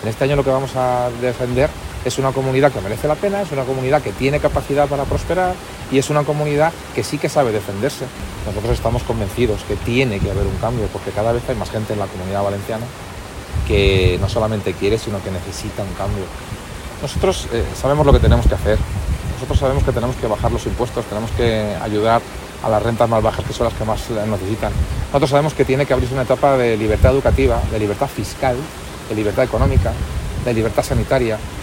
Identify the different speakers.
Speaker 1: En este año lo que vamos a defender es una comunidad que merece la pena, es una comunidad que tiene capacidad para prosperar y es una comunidad que sí que sabe defenderse. Nosotros estamos convencidos que tiene que haber un cambio, porque cada vez hay más gente en la Comunidad Valenciana que no solamente quiere, sino que necesita un cambio. Nosotros sabemos lo que tenemos que hacer. Nosotros sabemos que tenemos que bajar los impuestos, tenemos que ayudar a las rentas más bajas, que son las que más necesitan. Nosotros sabemos que tiene que abrirse una etapa de libertad educativa, de libertad fiscal, de libertad económica, de libertad sanitaria,